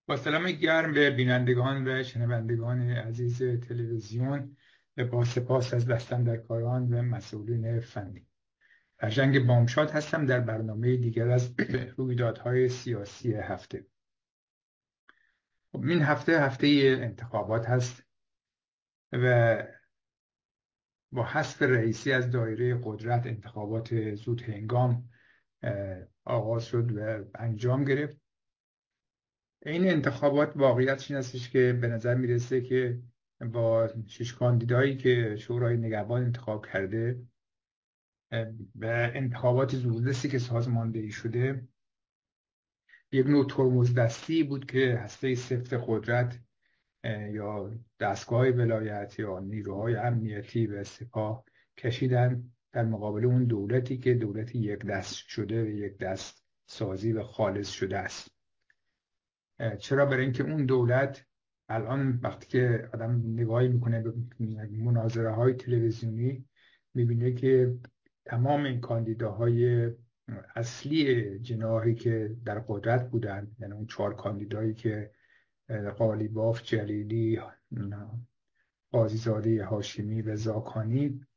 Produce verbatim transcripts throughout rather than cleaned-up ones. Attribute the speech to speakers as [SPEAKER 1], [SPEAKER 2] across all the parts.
[SPEAKER 1] با سلام گرم به بینندگان و شنوندگان عزیز تلویزیون، با سپاس از دستندرکاران و مسئولین فنی. فرجنگ بامشاد هستم در برنامه دیگر از رویدادهای سیاسی هفته. خب این هفته هفته انتخابات هست و با حذف رئیسی از دایره قدرت انتخابات زود هنگام آغاز شد و انجام گرفت. این انتخابات واقعیتش این هستش که به نظر میرسه که با شش کاندیدایی که شورای نگهبان انتخاب کرده و انتخابات زودرسی که سازماندهی شده، یک نوع ترمز دستی بود که هسته سفت قدرت یا دستگاه ولایت یا نیروهای امنیتی و سپاه کشیدن در مقابل اون دولتی که دولت یک دست شده و یک دست سازی و خالص شده است. چرا؟ برای اینکه اون دولت الان وقتی که آدم نگاهی میکنه به مناظره های تلویزیونی، میبینه که تمام این کاندیداهای اصلی جناحی که در قدرت بودن، یعنی اون چهار کاندیدایی که قالیباف، جلیلی، قاضیزاده هاشمی و زاکانی،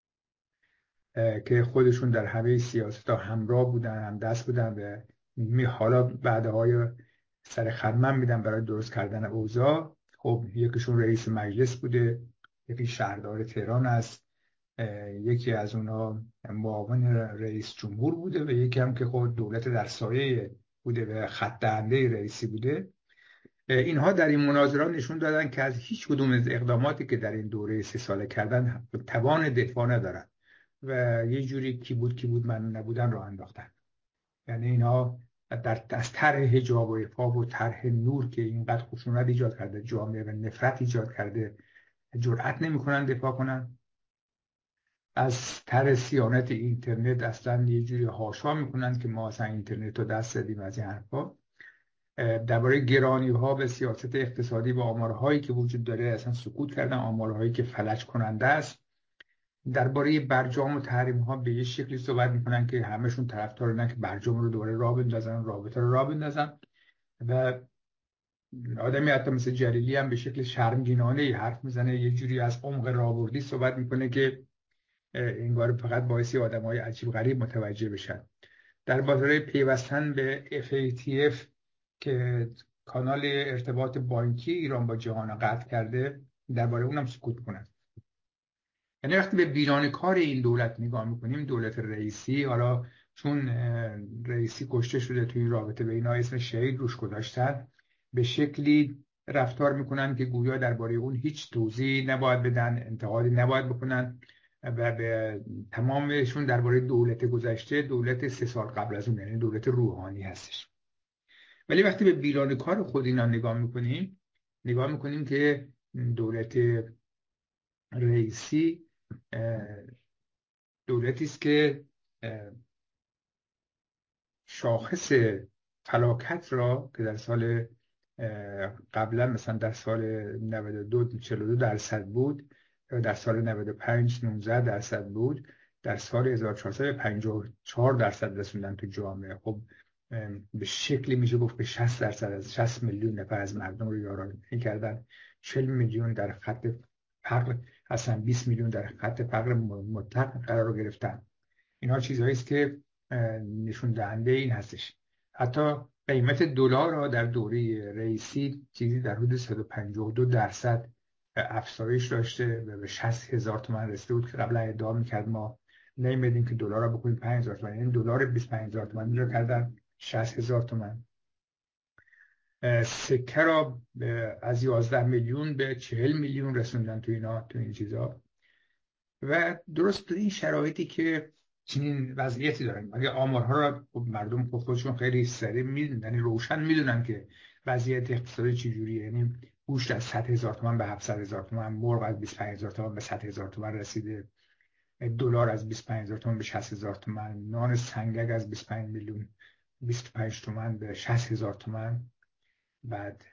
[SPEAKER 1] که خودشون در همه سیاست ها همراه بودن، هم دست بودن و می حالا بعدهای سر خرمن میدن برای درست کردن اوضاع. خب یکیشون رئیس مجلس بوده، یکی شهردار تهران است، یکی از اونا معاون رئیس جمهور بوده و یکی هم که خود دولت در سایه بوده و خط دهنده رئیسی بوده. اینها در این مناظرات نشون دادن که از هیچ کدوم از اقداماتی که در این دوره سه ساله کردن توان دفاع ندارن و یه جوری کی بود کی بود من نبودن رو انداختن. یعنی اینها در از طرح حجاب و عفاف و طرح نور که اینقدر خشونت ایجاد کرده، جامعه و نفرت ایجاد کرده، جرئت نمیکنن دفاع کنن. از طرح صیانت اینترنت اصلا یه جوری هاشا میکنن که ما اصلا اینترنت رو دست دادیم از این حرفا. درباره گرانی ها به سیاست اقتصادی و آمارهایی که وجود داره اصلا سکوت کردن، آمارهایی که فلج کننده است. درباره برجام و تحریم ها به یه شکلی صحبت میکنن که همشون طرفدار اینن که برجام رو دوباره راه بندازن، رابطه رو راه بندازن. و آدمی حتی مثل جلیلی هم به شکل شرمگینانه حرف میزنه، یه جوری از عمق راهبردی صحبت میکنه که انگار فقط باعث آدمای عجیب غریب متوجه بشن. درباره پیوستن به اف ای تی اف که کانال ارتباط بانکی ایران با جهان قطع کرده، درباره اونم سکوت کنن. یعنی وقتی به بیران کار این دولت نگاه میکنیم، دولت رئیسی، حالا چون رئیسی کشته شده توی رابطه به اینا اسم شهید روش گذاشتن، به شکلی رفتار میکنن که گویا درباره اون هیچ توضیحی نباید بدن، انتقادی نباید بکنن و به تمامشون درباره دولت گذشته، دولت سه سال قبل از اون، یعنی دولت روحانی هستش. ولی وقتی به بیران کار خود اینا نگاه میکنیم، نگاه میکنیم که دولت رئیسی دولتی است که شاخص فلاکت را که در سال قبلا مثلا در سال نود و دو چهل و دو درصد بود، در سال نود و پنج نوزده درصد بود، در سال هزار و چهارصد پنجاه و چهار درصد رسوندن تو جامعه. خب به شکلی میشه گفت به شصت درصد از شصت میلیون نفر از مردم رو یارانه کردن. چهل میلیون در خط فقر هستن، بیست میلیون در خط فقر مطلق قرار گرفتن. اینا چیزهایی است که نشون دهنده این هستش. حتی قیمت دلار را در دوره رئیسی چیزی در حدود صد و پنجاه و دو درصد افزایش داشته و به شصت هزار تومان رسیده بود که قبلا ادعا میکرد ما نمیدیم که دلار را بکنیم پنج هزار تومان، یعنی دلار بیست و پنج هزار تومانی را کردن شصت هزار تومان. سکه را از یازده میلیون به چهل میلیون رسوندن تو اینا تو این چیزا. و درست در این شرایطی که چنین وضعیتی دارن، اگه آمارها را مردم خودشون خیلی سریع میدونن، یعنی روشن میدونن که وضعیت اقتصادی چجوریه. یعنی گوشت از صد هزار تومان به هفتصد هزار تومان، مرغ از بیست و پنج هزار تومان به صد هزار تومان رسیده، دلار از بیست و پنج هزار تومان به شصت هزار تومان، نان سنگک از بیست و پنج میلیون بیست و پنج تومان به شصت هزار تومان. بعد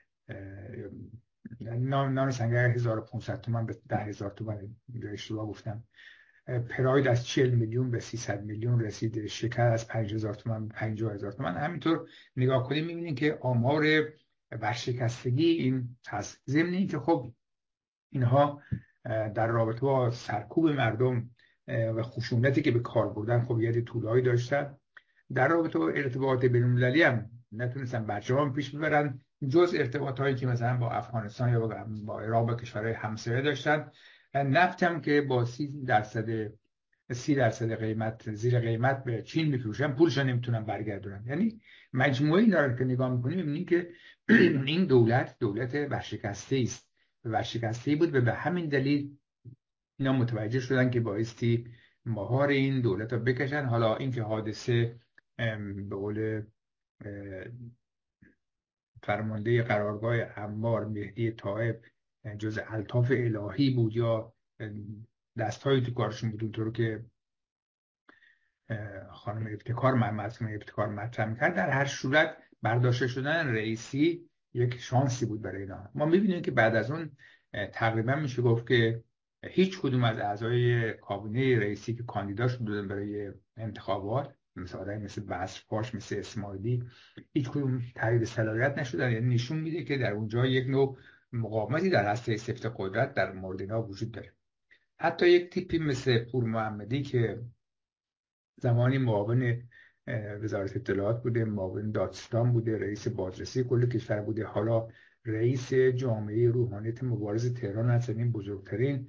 [SPEAKER 1] نان نان سنگک هزار و پانصد تومان به ده هزار تومان، اشتباه گفتم. پراید از چهل میلیون به سیصد میلیون رسید، شکر از پنج هزار تومان به پنجاه هزار تومان. همینطور نگاه کنیم میبینیم که آمار ورشکستگی این هست. ضمن این که خب اینها در رابطه با سرکوب مردم و خشونتی که به کار بردن خب یه طولایی داشتن. در رابطه با ارتباطات بین‌المللی هم نتونستن برجام پیش ببرن، جز ارتباطاتی که مثلا با افغانستان یا با عراق و کشورهای همسایه داشتن. نفت هم که با سی درصد سی درصد قیمت زیر قیمت به چین میفروشن، پولش نمیتونن برگردونن. یعنی مجموعه اینا رو که نگاه میکنیم میبینیم که این دولت دولت ورشکسته است، ورشکسته بود و به همین دلیل اینا متوجه شدن که بایستی مهار این دولت رو بکشن. حالا اینکه حادثه به قول فرمانده قرارگاه انبار مهدی طائب جز الطاف الهی بود یا دستایی تو کارشون بود، اونطور که خانم ابتکار معصومه ابتکار مطرح میکرد، در هر صورت برداشته شدن رئیسی یک شانسی بود برای اینا. ما میبینیم که بعد از اون تقریبا میشه گفت که هیچ کدوم از اعضای کابینه رئیسی که کاندیدا شدن برای انتخابات، مثل آدمی مثل بصرپاش، مثل اسماعیلی، هیچ کدوم تایید صلاحیت نشدن. یعنی نشون میده که در اونجا یک نوع مقاومتی در هسته سفت قدرت در مورد اینا وجود داره. حتی یک تیپی مثل پور محمدی که زمانی معاون وزارت اطلاعات بوده، معاون دادستان بوده، رئیس بازرسی کل کشور بوده، حالا رئیس جامعه روحانیت مبارز تهران هست، این بزرگترین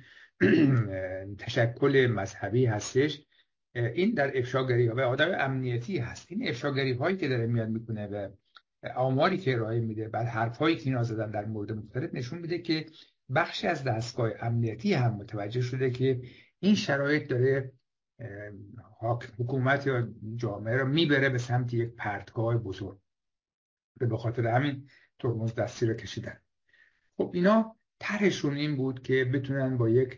[SPEAKER 1] تشکل مذهبی هستش. این در افشاگری ها و آدم امنیتی هست. این افشاگری هایی که داره میاد میکنه و آماری که ارائه میده، بعد حرفایی که اینا زدن در مورد مختلف، نشون میده که بخشی از دستگاه امنیتی هم متوجه شده که این شرایط داره حکومت یا جامعه رو میبره به سمت یک پرتگاه بزرگ، به خاطر همین ترمز دستی رو کشیدن. خب اینا طرحشون این بود که بتونن با یک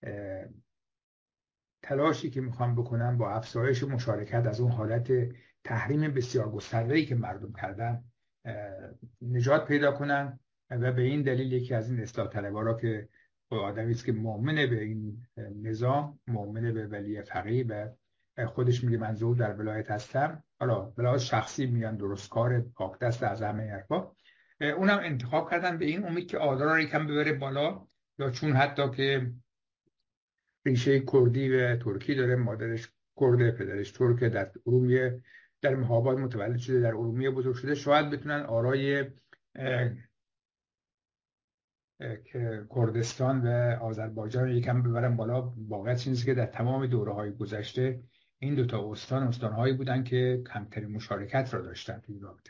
[SPEAKER 1] تلاشی که میخوان بکنن با افزایش مشارکت از اون حالت تحریم بسیار گسترده‌ای که مردم کردن نجات پیدا کنن و به این دلیل یکی از این اصلاح طلبها را که آدمی است که مؤمن به این نظام، مؤمن به ولی فقیه و خودش میگه من ظهور در ولایت هستم، حالا ولایت شخصی میگن درستکار پاک دست از همه حرفا، اونم انتخاب کردن به این امید که آدرا رو یکم ببره بالا، یا چون حتی که ریشه کردی و ترکی داره، مادرش کرده پدرش ترکه، در ارومیه در مهاباد متولد شده، در ارومیه بزرگ شده، شاید بتونن آرای کردستان و آذربایجان یکم ببرن بالا. واقعیت اینه که در تمام دوره‌های گذشته این دو تا استان استان‌هایی بودن که کمترین مشارکت را داشتن توی رابطه.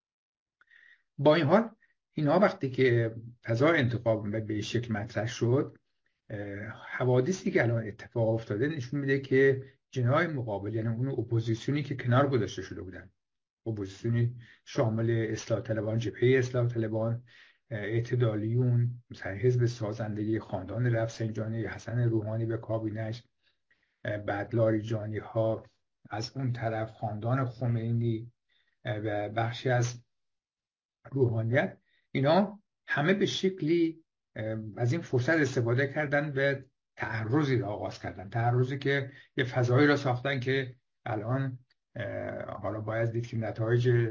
[SPEAKER 1] با این حال اینا وقتی که فضا انتخاب به شکل مطرح شد، حوادثی که الان اتفاق افتاده نشون میده که جناح مقابل، یعنی اون اپوزیسیونی که کنار گذاشته شده بودن، اپوزیسیونی شامل اصلاح طلبان، جبهه اصلاح طلبان، اعتدالیون، مثلا حزب سازندگی خاندان رفسنجانی، حسن روحانی به کابینش، بعد لاریجانی ها از اون طرف، خاندان خمینی و بخشی از روحانیت، اینا همه به شکلی از این فرصت استفاده کردن و تعرضی را آغاز کردن، تعرضی که یه فضایی را ساختن که الان حالا باید دید که نتایج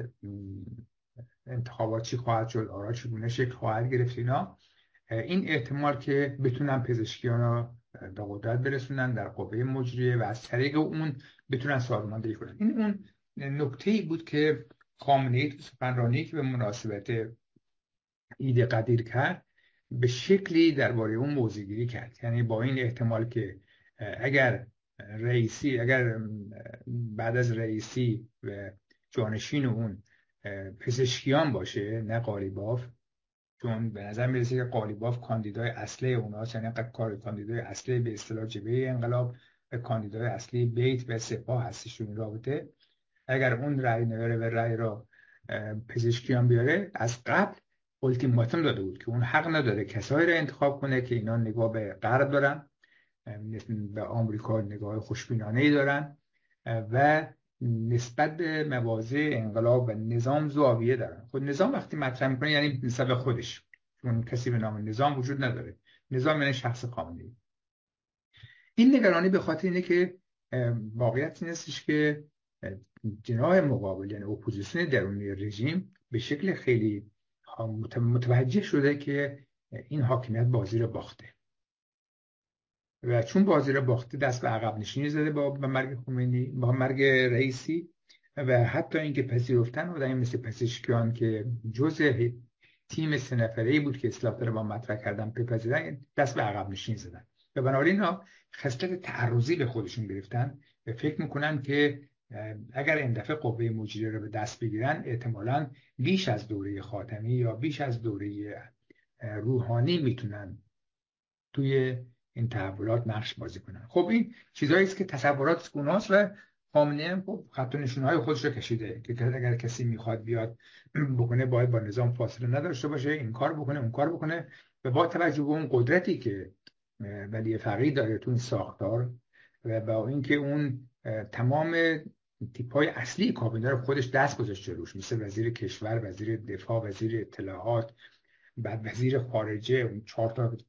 [SPEAKER 1] انتخابات چی خواهد شد، آرا چگونه شکل خواهد گرفت. اینا این احتمال که بتونن پزشکیان را به قدرت برسونن در قوه مجریه و از طریق اون بتونن سازماندهی کنن. این اون نکته‌ای بود که خامنه‌ای تو سخنرانی که به مناسبت عید قدیر کرد به شکلی درباره اون موضع‌گیری کرد. یعنی با این احتمال که اگر رئیسی اگر بعد از رئیسی و جانشین اون پزشکیان باشه نه قالیباف، چون به نظر میرسه که قالیباف کاندیدای اصلی اوناست، یعنی کار کاندیدای اصلی به اصطلاح جبهه انقلاب و کاندیدای اصلی بیت و سپاه هستش این رابطه. اگر اون رأی نیاره و رأی را پزشکیان بیاره، از قبل التیماتوم داده بود که اون حق نداره کسایی را انتخاب کنه که اینا نگاه به غرب دارن، به آمریکا نگاه خوشبینانه‌ای دارن و نسبت به مواضع انقلاب و نظام زاویه دارن. خود نظام وقتی مطرح میکنه یعنی نسبت به خودش، چون کسی به نام نظام وجود نداره. نظام یعنی شخص خامنه‌ای. این نگرانی به خاطر اینه که واقعیت این استش که جناح مقابل، یعنی اپوزیسیون درونی رژیم، به شکل خیلی متوجه شده که این حاکمیت بازی رو باخته و چون بازی رو باخته دست به عقب نشینی زده با مرگ خمینی، با مرگ رئیسی، و حتی اینکه پذیرفتن آدمی مثل پزشکیان که جزء تیم سه نفره‌ای بود که اصلاحات رو با مطرح کردن بپذیرن، دست به عقب نشینی زدن و بنابراین اینا خصلت تعرضی به خودشون گرفتن و فکر میکنن که اگر این دفعه قوه مجریه رو به دست بگیرن احتمالاً بیش از دوره خاتمی یا بیش از دوره روحانی میتونن توی این تحولات نقش بازی کنن. خب این چیزایی است که تصورات اوناست و خامنه‌ای خب خط و نشونهای خودش رو کشیده که اگر کسی میخواد بیاد بکنه باید با نظام فاصله نداشته باشه، این کار بکنه اون کار بکنه و با توجه به اون قدرتی که ولی فقیه داره تو این ساختار و با اینکه اون تمام تیپ‌های اصلی کابینه رو خودش دست گذاشته روش، مثل وزیر کشور، وزیر دفاع، وزیر اطلاعات، بعد وزیر خارجه، اون چهار تا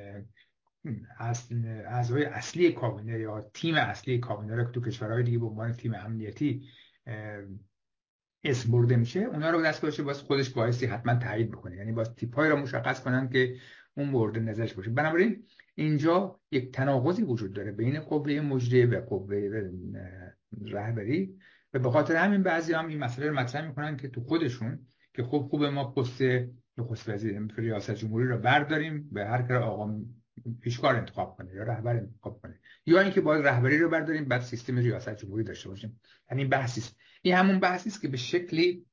[SPEAKER 1] اعضای اصلی کابینه یا تیم اصلی کابینه رو که تو کشورهای دیگه به عنوان تیم امنیتی اسم برده میشه، اونا رو دست گذاشته باز خودش بایستی حتما تایید بکنه، یعنی باز تیپ‌های رو مشخص کنن که اون مورد نظرش باشه. بنابراین اینجا یک تناقضی وجود داره بین قوه مجریه و قوه رهبری و به خاطر همین بعضی هم این مسئله رو مطرح میکنن که تو خودشون که خوب خوب ما پست نخست وزیر ریاست جمهوری رو برداریم به هر کار آقا پیشکار انتخاب کنه یا رهبر انتخاب کنه، یا اینکه باید رهبری رو برداریم بعد سیستم ریاست جمهوری داشته باشیم. یعنی بحثی است، این همون بحثی است که به شکلی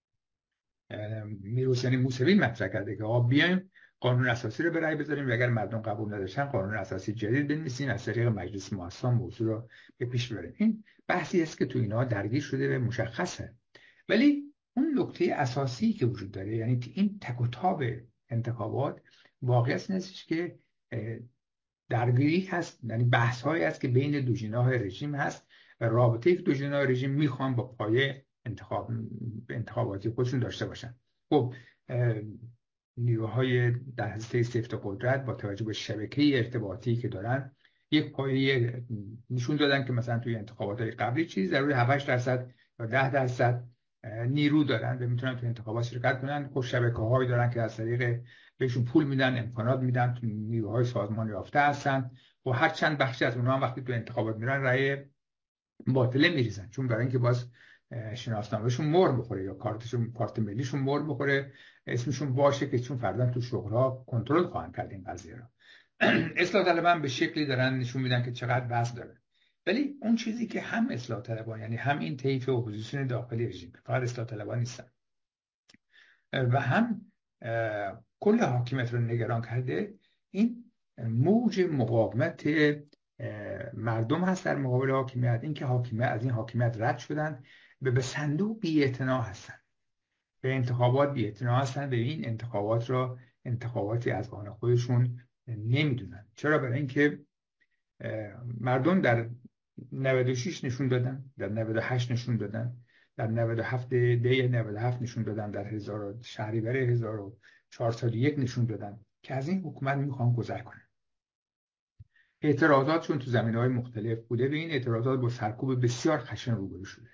[SPEAKER 1] میرحسین موسوی مطرح کرده که آقا بیایم قانون اساسی رو به رأی بذاریم و اگر مردم قبول نداشتن قانون اساسی جدید بنویسیم از طریق مجلس مؤسسان موضوع رو به پیش ببریم. این بحثی است که تو اینا درگیر شده و مشخصه، ولی اون نکته اساسی که وجود داره یعنی این تک و تاب انتخابات واقعیت نیستش که درگیری هست، یعنی بحث هایی هست که بین دو جناح رژیم هست و رابطه یک دو جناح رژیم میخوان با پایه انتخاب انتخاباتی خودشون داشته باشن. خب نیروهای در هسته سفت قدرت با توجه به شبکه ارتباطی که دارن یک پایه نشون دادن که مثلا توی انتخابات قبلی چیز ضروری هفت درصد یا ده درصد نیرو دارن و میتونن توی انتخابات شرکت کنن. خب شبکه هایی دارن که از طریق بهشون پول میدن، امکانات میدن، تو نیروهای سازمان یافته هستن و هر چند بخشی از اونها هم وقتی تو انتخابات میرن رأی باطله میریزن، چون برای اینکه باز شناسنامه‌شون مر بخوره یا کارتشون کارت ملیشون مر بخوره، اسمشون باشه که چون فردا تو شغل‌ها کنترل خواهند کرد این قضیه رو. اصلاح طلبان به شکلی دارن نشون میدن که چقدر وزن داره، ولی اون چیزی که هم اصلاح طلبان یعنی هم این طیف اپوزیسیون داخلی رژیم، فقط اصلاح طلبان نیستن، و هم کل حاکمیت رو نگران کرده این موج مقاومت مردم هست در مقابل حاکمیت، این که حاکمیت از این حاکمیت رد شدن و به صندوق بی‌اعتنا هستن، به انتخابات بی‌اعتنا هستن، به این انتخابات را انتخاباتی از آن خودشون نمیدونن. چرا؟ برای اینکه مردم در نود و شش نشون دادن، در نود و هشت نشون دادن، در نود و هفت دی نود و هفت نشون دادن، در هزار شهریور هزار و چهارصد و یک نشون دادن که از این حکومت میخوان گذر کنن. اعتراضاتشون تو زمینه‌های مختلف بوده، به این اعتراضات با سرکوب بسیار خشن روبرو شده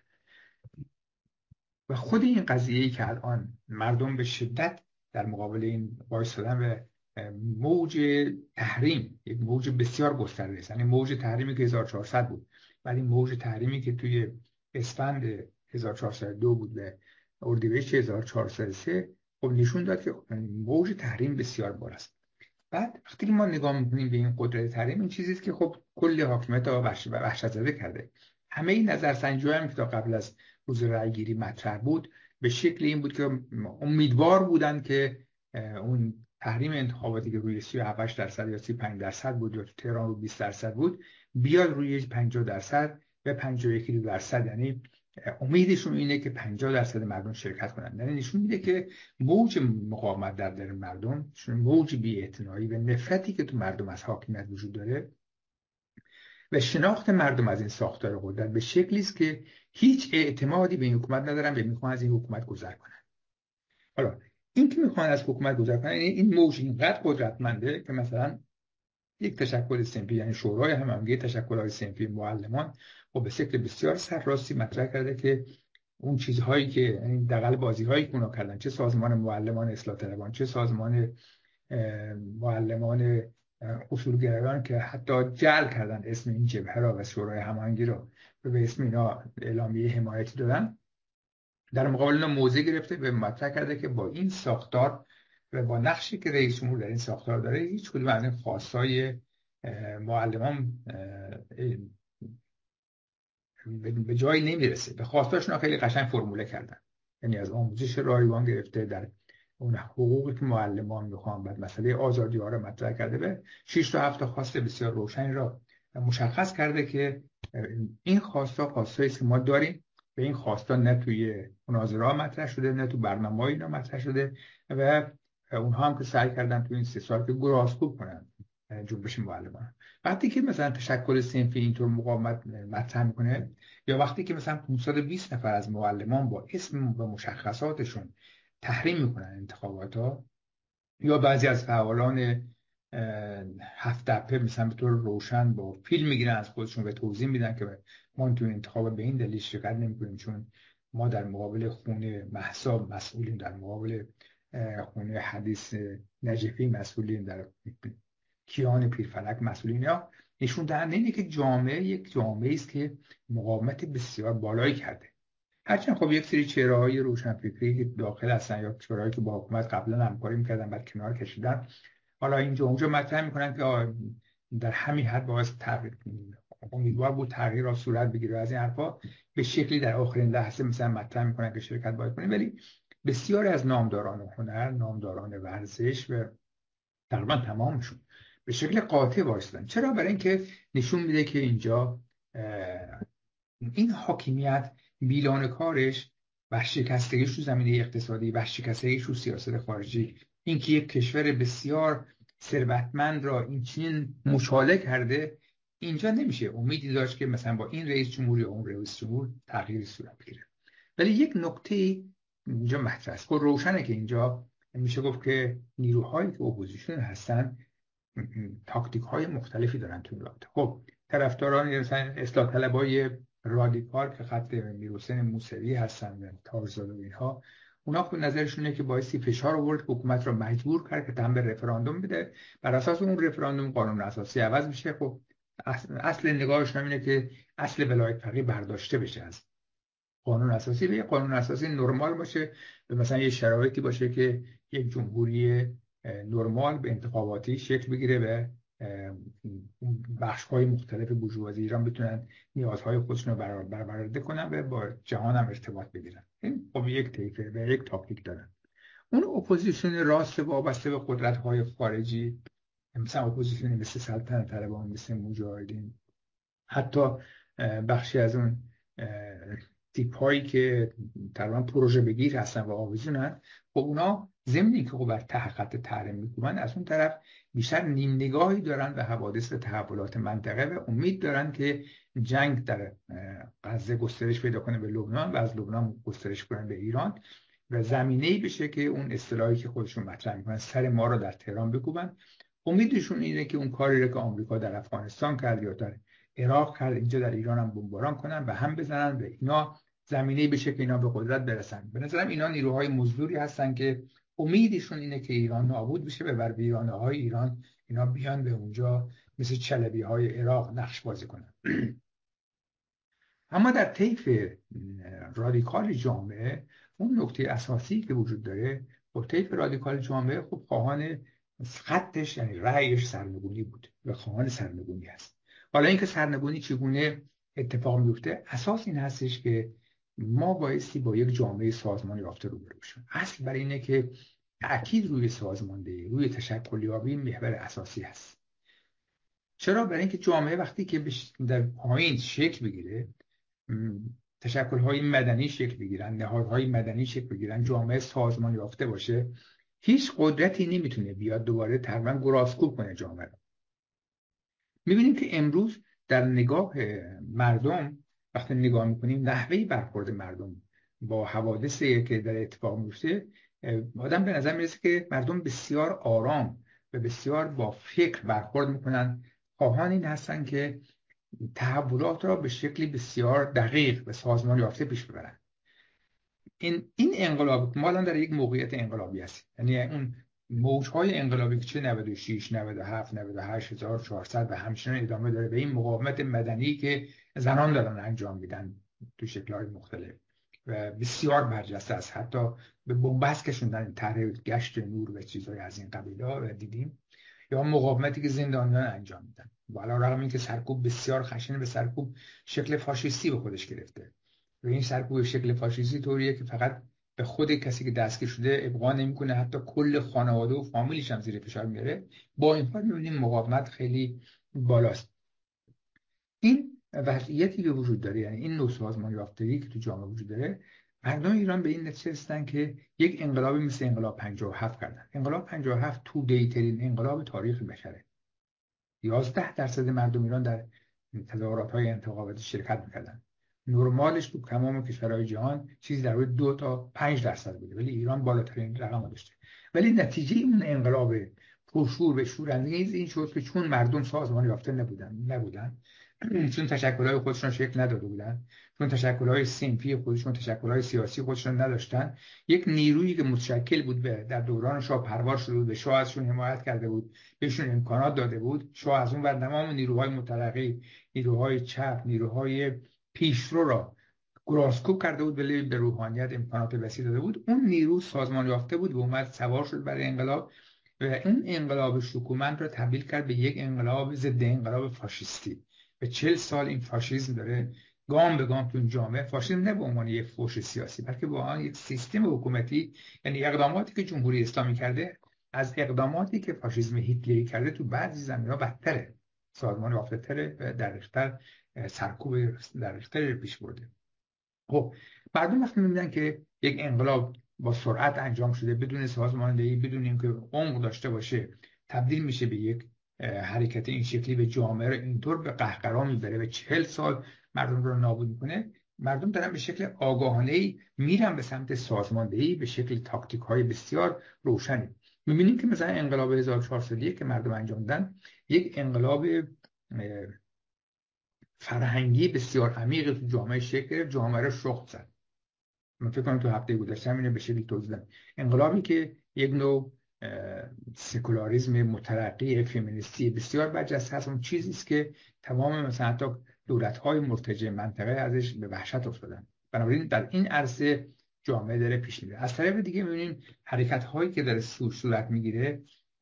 [SPEAKER 1] و خود این قضیه‌ای که الان مردم به شدت در مقابل این وایسادن و موج تحریم، یک موج بسیار گسترده است، یعنی موج تحریمی که هزار و چهارصد بود، ولی موج تحریمی که توی اسفند هزار و چهارصد و دو بود و اردیبهشت هزار و چهارصد و سه خب نشون داد که موج تحریم بسیار بالاست. بعد وقتی که ما نگاه میکنیم به این قدرت تحریم، این چیزی است که خب کل حاکمیت رو وحشت زده کرده. همه این نظرسنجی هم که تا قبل از روز رأی گیری مطرح بود به شکل این بود که امیدوار بودن که اون تحریم انتخاباتی که روی سی و هفت درصد یا سی و پنج درصد بود یا تو تهران رو بیست درصد بود بیاد روی پنجاه درصد و پنجاه و یک درصد، یعنی امیدشون اینه که پنجاه درصد مردم شرکت کنن. یعنی نشون میده که موج مقاومت در دل مردم، موج بی‌اعتنایی و نفرتی که تو مردم از حاکمیت وجود داره و شناخت مردم از این ساختار قدرت به شکلی است که هیچ اعتمادی به این حکومت ندارن و میخوان از این حکومت گذر کنن. حالا این که میخوان از حکومت گذر کنن، یعنی این موج اینقدر قدرتمنده که مثلا یک تشکل صنفی، یعنی شورای هماهنگی تشکل‌های صنفی معلمان و به شکل بسیار سرراستی مطرح کرده که اون چیزهایی که یعنی دغل بازی‌هایی که اونا کردن، چه سازمان معلمان اصلاح طلبان، چه سازمان معلمان اصولگرایان که حتی جعل کردن اسم این جبهه را و شورای هماهنگی را به اسم اینا اعلامیه حمایتی دادن، در مقابل اینا موضع گرفته و مطرح کرده که با این ساختار و با نقشی که رئیس جمهور در این ساختار داره، هیچ کدوم از این خواستای معلمان به جایی نمیرسه. به خواستاشون خیلی قشنگ فرموله کردن، یعنی از آموزش رایگان گرفته در اون حقوقی که معلمان میخوان، بعد مسئله آزادی ها رو مطرح کرده، به شش تا هفت خواست بسیار روشنی را مشخص کرده که این خواستا خواستایی است که ما داریم. به این خواستا نه توی مناظره مطرح شده، نه تو برنامه‌های اینا مطرح شده و اونها هم که سعی کردن تو این سه سال که گراسکوب کنن جنبش معلمان. وقتی که مثلا تشکل صنفی اینطور مقاومت مطرح میکنه، یا وقتی که مثلا پانصد و بیست نفر از معلمان با اسم و مشخصاتشون تحریم میکنن انتخابات ها، یا بعضی از فعالان هفت تپه مثلا به طور روشن با فیلم میگیرن از خودشون و توضیح میدن که ما تو انتخاب به این دلیل شرکت نمیکنیم چون ما در مقابل خونه مهسا مسئولیم، در مقابل خونه حدیث نجفی مسئولیم، در کیان پیرفلک مسئولین، یا نشون دهنده اینه که جامعه یک جامعه است که مقاومت بسیار بالایی کرده. هرچند خب یک سری چهره‌های روشنفکری که داخل هستن یا چهره‌هایی که با حکومت قبلا همکاری می‌کردن بعد کنار کشیدن، حالا اینجا اونجا مطرح می‌کنن که در همین حد باعث تغییر، امیدوار بود تغییر را صورت بگیره. از این حرفا به شکلی در آخرین لحظه مثلا مطرح می‌کنن که شرکت باید کنه، ولی بسیاری از نامداران هنر، نامداران ورزش و تقریبا تمامشون به شکل قاطع وایسادن. چرا؟ برای اینکه نشون میده که اینجا این حاکمیت بیلان کارش ورشکستگیش تو زمینه اقتصادی، ورشکستگیش تو سیاست خارجی، اینکه یک کشور بسیار ثروتمند را این چنین مچاله کرده، اینجا نمیشه امیدی داشت که مثلا با این رئیس جمهوری یا اون رئیس جمهور تغییری صورت بگیره. ولی یک نکته اینجا مطرح است، خب روشنه که اینجا میشه گفت که نیروهایی که اپوزیسیون هستن تاکتیک های مختلفی دارن تو این رابطه. خب طرفداران مثلا اصلاح طلبای رادیکال که خط میرحسین موسوی هستن، تاج‌زاده و اینها، اونا خود نظرشونه که بایستی فشار آورد حکومت رو مجبور کرد که تن به رفراندوم بده، بر اساس اون رفراندوم قانون اساسی عوض میشه. خب اصل نگاهشون اینه که اصل ولایت فقیه برداشته بشه از قانون اساسی، به یه قانون اساسی نرمال باشه، به مثلا یه شرایطی باشه که یک جمهوری نرمال به انتخاباتی شکل بگیره و بخش‌های مختلف بورژوازی ایران بتونن نیازهای خودشون رو برآورده کنن و با جهان هم ارتباط بگیرن. این خب یک طیفه و یک تاکتیک دارن. اون اپوزیسیون راست وابسته به قدرت‌های خارجی، مثلا اپوزیسیونی مثل سلطنت طلبان، مثل مجاهدین، حتی بخشی از اون تیپ هایی که تقریبا پروژه بگیر هستن و آویزونن، خب اونا ضمنی که خب بر ته خط تحریم میکنن، از اون طرف بیشتر نیم نگاهی دارن به حوادث و تحولات منطقه و امید دارن که جنگ در غزه گسترش پیدا کنه به لبنان و از لبنان گسترش کنه به ایران و زمینه‌ای بشه که اون اصطلاحی که خودشون مطرح میکنن سر ما رو در تهران بکوبن. امیدشون اینه که اون کاری رو که آمریکا در افغانستان کرد یا در عراق کرد، اینجا در ایران هم بمباران کنن و هم بزنن و اینا زمینه‌ای بشه که اینا به قدرت برسن. به نظرم اینا نیروهای مزدوری هستن که امیدشون اینه که ایران نابود بشه و بر ویرانه‌های ایران اینا بیان به اونجا مثل چلبی‌های عراق نقش بازی کنن. اما در طیف رادیکال جامعه اون نکته اساسی که وجود داره، خب طیف رادیکال جامعه خب خواهان خطش یعنی رأیش سرنگونی بود و خواهان سرنگونی هست. حالا اینکه سرنگونی چگونه اتفاق میفته، اساس این هستش که ما بایستی با یک جامعه سازمان یافته روبرو بشیم. اصل برای اینه که تأکید روی سازماندهی، روی تشکلیابی محور اساسی هست. چرا؟ برای اینکه جامعه وقتی که در پایین شکل بگیره، تشکل‌های مدنی شکل بگیرن، نهادهای مدنی شکل بگیرن، جامعه سازمان یافته باشه، هیچ قدرتی نمیتونه بیاد دوباره تقریبا گراسکوب کنه جامعه رو. میبینیم که امروز در نگاه مردم وقتی نگاه میکنیم نحوهی برخورد مردم با حوادثی که در اتفاق میفته، آدم به نظر میرسه که مردم بسیار آرام و بسیار با فکر برخورد میکنن، خواهان این هستن که تحولات را به شکلی بسیار دقیق و سازمان یافته پیش ببرن. این این انقلاب ما الان در یک موقعیت انقلابی هستیم، یعنی اون موج‌های انقلابی که چه نود و شش نود و هفت نود و هشت هزار و چهارصد و همچنان ادامه داره به این مقاومت مدنی که زنان دارن انجام میدن تو شکل‌های مختلف و بسیار برجسته است، حتی به بنبست کشوندن طرح گشت نور و چیزهای از این قبیل و دیدیم، یا مقاومتی که زندانیان انجام میدن و علیرغم اینکه سرکوب بسیار خشن به سرکوب شکل فاشیستی به خودش گرفته و این سرکوب شکل فاشیستی طوریه که فقط به خود کسی که دستگیر شده ابقا نمیکنه، حتی کل خانواده و فامیلش هم زیر فشار میاره. با این حال میبینیم مقاومت خیلی بالاست. این وضعیتی که وجود داره، یعنی این نوع سازمان یافتگی که تو جامعه وجود داره، مردم ایران به این نتیجه رسیدن که یک انقلابی مثل انقلاب پنجاه و هفت کردن. انقلاب پنجاه و هفت توده‌ای ترین انقلاب تاریخ بشره. یازده درصد مردم ایران در تظاهرات‌های انتخاباتی شرکت می‌کردن. نرمالش تو تمام کشورهای جهان چیزی در حدود دو تا پنج درصد بوده، ولی ایران بالاترین رقم داشته. ولی نتیجه اون انقلاب پرشور و شورانگیز این شد که چون مردم سازمان یافته نبودن نبودن چون تشکل‌های خودشون شکل نداده بودن، چون تشکل‌های صنفی خودشون، تشکل‌های سیاسی خودشون نداشتن، یک نیرویی که متشکل بود به در دوران شاه پرور شده بود، به شاه ازشون حمایت کرده بود، بهشون امکانات داده بود. شاه از اون ور تمام نیروهای مترقی، نیروهای چپ، نیروهای پیشرو را گراسکوب کرده بود، ولی به روحانیت امکانات وسیع داده بود. اون نیرو سازمان یافته بود و اومد سوار شد برای انقلاب و این انقلاب شکومند را تبدیل کرد به یک انقلاب ضد انقلاب فاشیستی. به چهل سال این فاشیسم داره گام به گام تو این جامعه، فاشیسم نه به عنوان یک فوش سیاسی بلکه به عنوان یک سیستم حکومتی، یعنی اقداماتی که جمهوری اسلامی کرده از اقداماتی که فاشیسم هیتلری کرده تو بعضی زمینه‌ها بدتره، سازمان یافته‌تره و دقیق‌تر سرکوب دقیق‌تر پیش برده. خب مردم وقتی می‌بینن که یک انقلاب با سرعت انجام شده بدون سازماندهی، بدون اینکه عمق داشته باشه، تبدیل میشه به یک حرکت این شکلی، به جامعه رو اینطور به قهقرا میبره و چهل سال مردم رو نابود میکنه، مردم دارن به شکل آگاهانه‌ای میرن به سمت سازماندهی به شکل تاکتیک های بسیار روشنی. میبینیم که مثلا انقلاب هزار و چهارصد که مردم انجام دادن یک انقلاب فرهنگی بسیار عمیق تو جامعه شکل گرفت، جامعه رو شخم زد. من فکر کنم تو هفته گذشته اینو به شکلی توضیح دادم. انقلابی که یک نوع سکولاریسم مترقی فمینیستی بسیار برجسته هست، اون چیزی است که تمام مثلا حتی دولت‌های مرتجع منطقه ازش به وحشت افتادن. بنابراین در این عرصه جامعه داره پیش میره. از طرف دیگه می‌بینیم حرکت‌هایی که در صورت میگیره،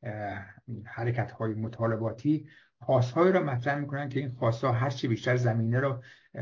[SPEAKER 1] حرکت‌های مطالباتی، خواست‌هایی را مطرح میکنن که این خواست‌ها هر چی بیشتر زمینه رو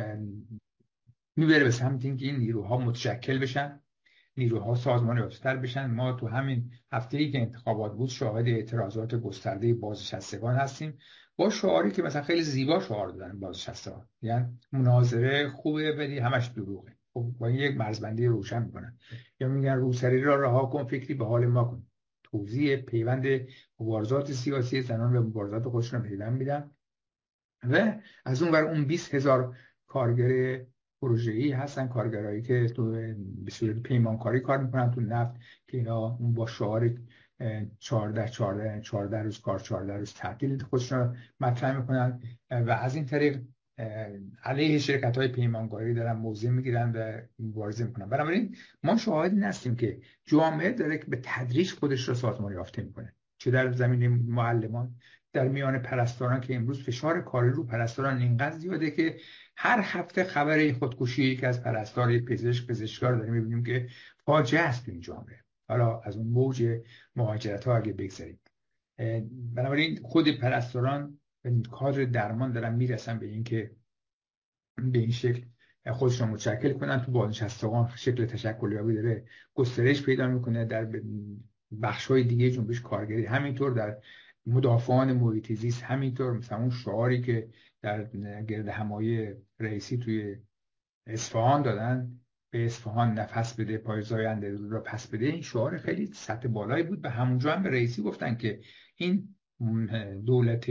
[SPEAKER 1] میبره به سمت اینکه این نیروها متشکل بشن، نیروها سازمان یافته‌تر بشن. ما تو همین هفته‌ای که انتخابات بود شاهد اعتراضات گسترده بازنشستگان هستیم با شعاری که مثلا خیلی زیبا شعار دادن بازنشسته‌ها، یعنی مناظره خوبه ولی همش دروغه. خب با این یک مرزبندی روشن میکنن، یا میگن روسری را رها کن فکری به حال ما کن. توضیح پیوند مبارزات سیاسی زنان به مبارزات خودشون رو پیوند میدن و از اون ور اون بیست هزار کارگر پروژه‌ای هستن، کارگرایی که تو به صورت پیمانکاری کار میکنن تو نفت، که اینا با شعار چهارده چهارده چهارده روز کار چهارده روز تعطیل خودشون مطرح میکنن و از این طریق علیه شرکت های پیمانکاری دارن موضع میگیرن و مبارزه میکنن. بنابراین ما شاهد هستیم که جامعه داره که به تدریج خودش رو سازمان یافته میکنه، چه در زمینه معلمان، در میان پرستاران که امروز فشار کاری رو پرستاران اینقدر زیاده که هر هفته خبر خودکشی که از پرستار پزشک پزشکار داریم میبینیم که فاجعه است این جامعه. حالا از اون موج مهاجرت ها اگه بگذاریم، بنابراین خود پرستاران و کادر درمان دارن میرسن به این که به این شکل خودشون متشکل کنن. تو بازنشستگان شکل تشکلیابی داره گسترش پیدا میکنه، در بخش‌های دیگه جنبش کارگری همینطور، در مدافعان محیط زیست همینطور. مثلا اون شعاری که در گرد همایی رئیسی توی اصفهان دادن، به اصفهان نفس بده پای زاینده را پس بده، این شعار خیلی سطح بالایی بود. به همونجا هم به رئیسی گفتن که این دولت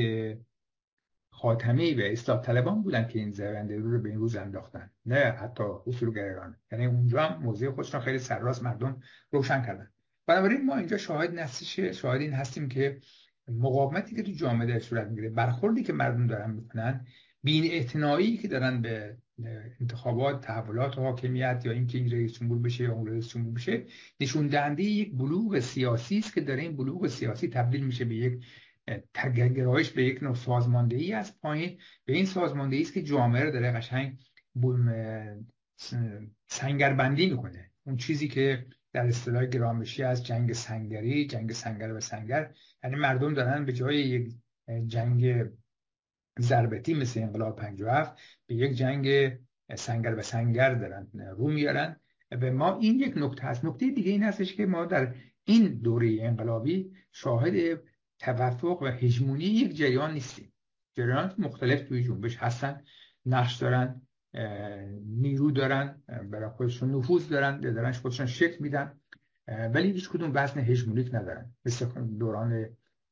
[SPEAKER 1] خاتمی و اصلاح طلبان بودن که این زاینده رو به این روز انداختن، نه حتی اصولگرایان. یعنی اونجا هم موضوع خودشون خیلی سرراست مردم روشن کردن. بنابراین ما اینجا شاهد نستش شاهد این هستیم که مقاومتی که تو جامعه در صورت میگیره، برخوردی که مردم دارن میکنن، بی‌اعتنایی که دارن به انتخابات، تحولات حاکمیت، یا اینکه این رئیس جمهور بشه یا اون رئیس جمهور بشه، نشون دهنده یک بلوغ سیاسی است که داره این بلوغ سیاسی تبدیل میشه به یک گرایش به یک نوع سازماندهی از پایین، به این سازماندهی است که جامعه رو داره قشنگ سنگربندی میکنه. اون چیزی که در اصطلاح گرامشی از جنگ سنگری، جنگ سنگر به سنگر، یعنی مردم دارن به جای یک جنگ ضربتی مثل انقلاب پنجاه و هفت به یک جنگ سنگر به سنگر دارن رو میارن. و ما این یک نکته هست. نکته دیگه این هستش که ما در این دوره انقلابی شاهد توافق و هژمونی یک جریان نیستیم. جریانات مختلف توی جنبش هستن، نقش دارن، نیرو دارن، برای خودشون نفوذ دارن، دارن خودشون شکل میدن، ولی هیچ کدوم وزن هژمونیک ندارن. مثل دوران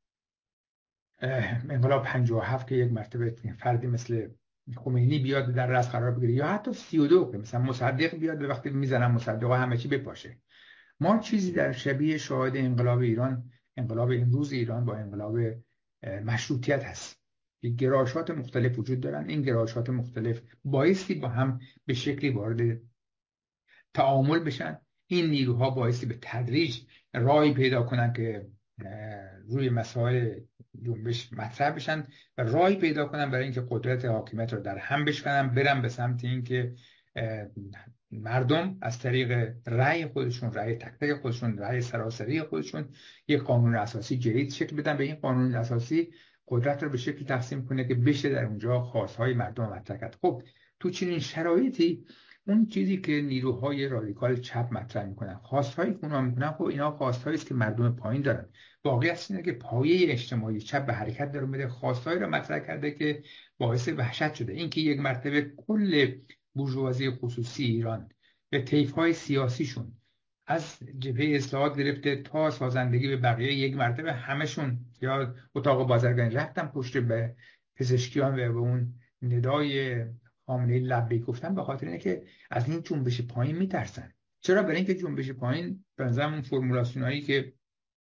[SPEAKER 1] انقلاب پنجاه و هفت که یک مرتبه فردی مثل خمینی بیاد در رأس قرار بگیره، یا حتی سی و دو که مثلا مصدق بیاد به وقتی میزنن مصدق همه چی بپاشه. ما چیزی در شبیه شاهد انقلاب ایران، انقلاب امروز ایران با انقلاب مشروطیت هست. گرایشات مختلف وجود دارن. این گرایشات مختلف بایستی با هم به شکلی وارد تعامل بشن. این نیروها بایستی به تدریج راهی پیدا کنن که روی مسائل جنبش مطرح بشن و راهی پیدا کنن برای اینکه قدرت حاکمیت رو در هم بشکنن، برن به سمت اینکه مردم از طریق رأی خودشون، رأی تک تک خودشون، رأی سراسری خودشون یک قانون اساسی جدید شکل بدن. به این قانون اساسی قدرت رو به شکلی تقسیم کنه که بشه در اونجا خواستهای مردم مطرح کرد. خب تو چنین شرایطی اون چیزی که نیروهای رادیکال چپ مطرح میکنن، خواستهایی که اونا میکنن، خب اینا خواستهایی است که مردم پایین دارن. واقعیت اینه که پایه اجتماعی چپ به حرکت در اومده، خواستهایی رو مطرح کرده که باعث وحشت شده. اینکه یک مرتبه کل بورژوازی خصوصی ایران به طیف‌های سیاسیشون از جبهه اصلاحات گرفته تا سازندگی به بقیه، یک مرتبه همشون یا اتاق بازرگانی رفتن پشت به پزشکیان و به اون ندای خامنه‌ای لبیک گفتن، به خاطر اینه که از این جنبش پایین میترسن. چرا؟ برای اینکه جنبش پایین به نظرم اون فرمولاسیونایی که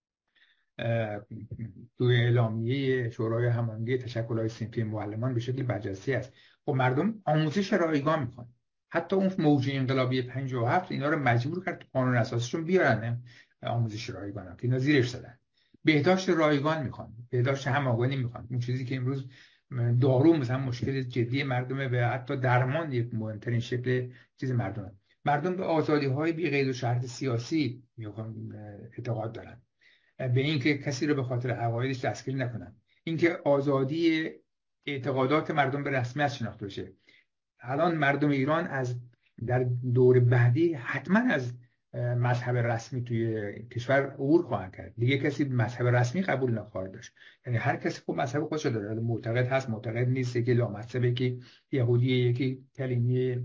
[SPEAKER 1] توی اعلامیه شورای هماهنگی تشکل‌های صنفی معلمان به شکل برجسته است. خب مردم آموزش رایگان میخوان. حتی اون موج انقلابی پنجاه و هفت اینا رو مجبور کرد تو قانون اساسیشون بیارن آموزش رایگان که اینا زیرش زدن. بهداشت رایگان میخوان، بهداشت همگانی میخوان. اون چیزی که امروز دارو مثلا مشکل جدی مردمه و حتی درمان یک مهمترین شکل چیز مردمه. مردم به آزادی‌های بی قید و شرط سیاسی میخوان، اعتقاد دارن به اینکه کسی رو به خاطر عقایدش دستگیر نکنن، اینکه آزادی اعتقادات مردم به رسمیت شناخته بشه. الان مردم ایران از در دور بعدی حتما از مذهب رسمی توی کشور عبور خواهند کرد. دیگه کسی مذهب رسمی قبول نخواهد داشت. یعنی هر کسی خب مذهب خودش داره، معتقد هست معتقد نیست، یکی لامذهبه، یکی یهودیه، یکی کلیمیه،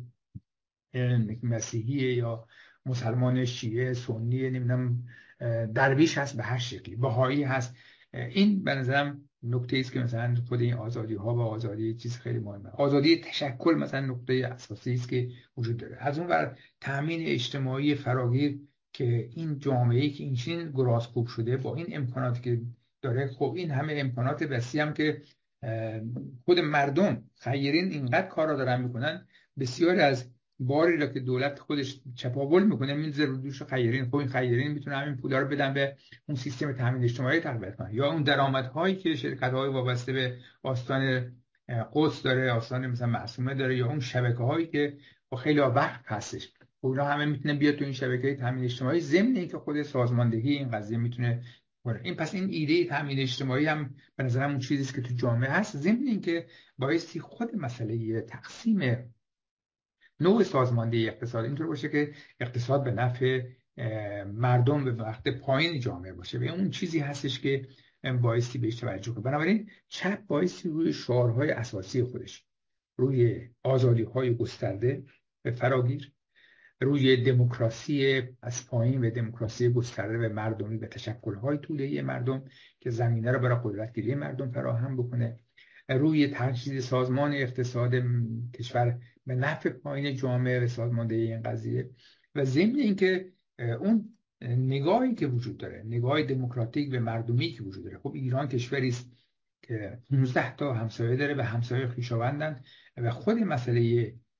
[SPEAKER 1] مسیحیه، یا مسلمان شیعه، سنی، نمیدونم درویش هست، به هر شکلی بهایی هست. این به نظرم نکته است که مثلا خود این آزادی ها و آزادی چیز خیلی مهمه. آزادی تشکل مثلا نکته اساسی است که وجود داره. از اون ور تامین اجتماعی فراگیر که این جامعه‌ای که این چنین گراسکوب شده با این امکاناتی که داره، خب این همه امکانات وسیع هم که خود مردم خیرین اینقدر کارا دارن میکنن، بسیاری از باری را که دولت خودش چپاول میکنه میذاره رو دوش خیرین. خب این خیرین میتونه همین پولا رو بدن به اون سیستم تامین اجتماعی تقویت کنه، یا اون درآمدهایی که شرکت‌های وابسته به آستان قدس داره، آستان مثلا معصومه داره، یا اون شبکه‌هایی که با خیلی وقت هستش، اونا همه میتونه بیاد تو این شبکه تامین اجتماعی، ضمن اینکه خود سازماندهی این قضیه میتونه کنه. این پس این ایده تامین اجتماعی هم به نظرم اون چیزی است که تو جامعه هست، ضمن اینکه بایستی خود مسئله تقسیم نوع سازماندهی اقتصاد اینطور باشه که اقتصاد به نفع مردم به وقت پایین جامعه باشه. و اون چیزی هستش که بایستی بهش توجه کنه. بنابراین چپ بایستی روی شعارهای اساسی خودش، روی آزادی‌های گسترده به فراگیر، روی دموکراسی از پایین و دموکراسی گسترده و مردمی و تشکل‌های تولیه مردم که زمینه رو برای قدرتگیری مردم فراهم بکنه، روی تجدید سازمان اقتصاد کشور به نفع پایین جامعه و سازماندهی این قضیه، و ضمن اینکه اون نگاهی که وجود داره، نگاه دموکراتیک و مردمی که وجود داره. خب ایران کشوری است که پانزده تا همسایه داره و همسایه خویشاوندن و خود مسئله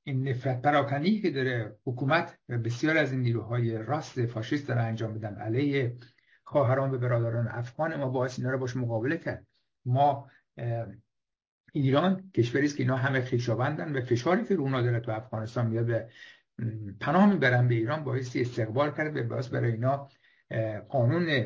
[SPEAKER 1] این نفرت پراکنی که داره حکومت و بسیار از این نیروهای راست فاشیست داره انجام میدن علیه خواهران و برادران افغان ما، باعث اینا رو باش مقابله کرد. ما ایران کشوری است که اینا همه خویشاوندن و فشاری که رو اونا داره تو افغانستان میاد به پناه میبرن به ایران، باعث استقبال کرد و باعث برای اینا قانون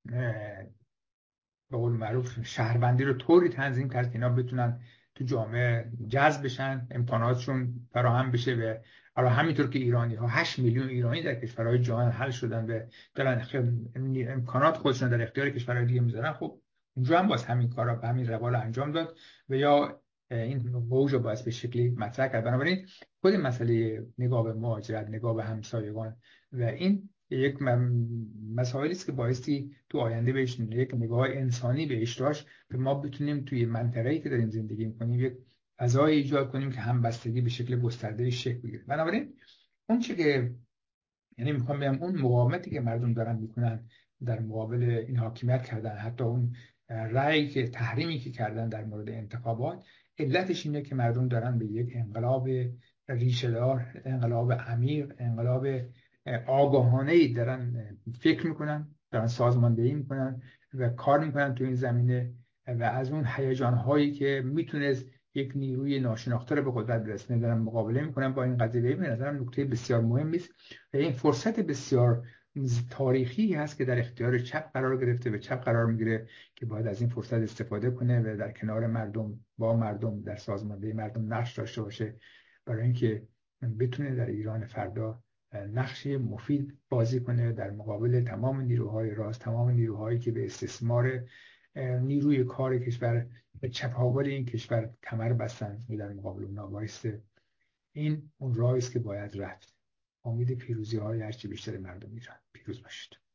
[SPEAKER 1] به قول معروف شهروندی رو طوری تنظیم کرد که اینا بتونن تو جامعه جذب بشن، امکاناتشون فراهم بشه. و حالا همینطور که ایرانی ها هشت میلیون ایرانی در کشورهای جهان حل شدن و دارن امکانات خودشون در اختیار کشورهای دیگه میذارن، خب اونجا هم باز همین کارا به همین روال انجام داد و یا این موج رو باز به شکلی مطرح کرد. بنابراین خود مسئله نگاه به مهاجرت، نگاه به همسایگان و این یک مسائلی است که بایستی تو آینده بهش یک نگاه انسانی بهش داشت که ما بتونیم توی منطقه‌ای که داریم زندگی می‌کنیم یک فضای ایجاد کنیم که همبستگی به شکل گسترده شکل بگیره. بنابراین اون چه که یعنی میخوام بگم اون مقاومتی که مردم دارن میکنن در مقابل این حاکمیت کردن، حتی اون رأی که تحریمی که کردن در مورد انتخابات، علتش اینه که مردم دارن به یک انقلاب ریشه‌دار، انقلاب عمیق، انقلاب آگاهانه‌ای دارن فکر میکنن، دارن سازماندهی میکنن و کار میکنن تو این زمینه و از اون هیجان‌هایی که میتونه یک نیروی ناشناخته رو به قدرت برسونه دارن مقابله میکنن با این قضیه. به نظرم نکته بسیار مهمی است و این فرصت بسیار تاریخی هست که در اختیار چپ قرار گرفته و چپ قرار میگیره که باید از این فرصت استفاده کنه و در کنار مردم، با مردم، در سازماندهی مردم نقش داشته باشه برای اینکه بتونه در ایران فردا نقش مفید بازی کنه در مقابل تمام نیروهای راست، تمام نیروهایی که به استثمار نیروی کار کشور و چپاول این کشور کمر بستن و در مقابل اونها وایسته. این اون راهی است که باید رفت. امید پیروزی های هرچی بیشتر مردم ایران. پیروز باشید.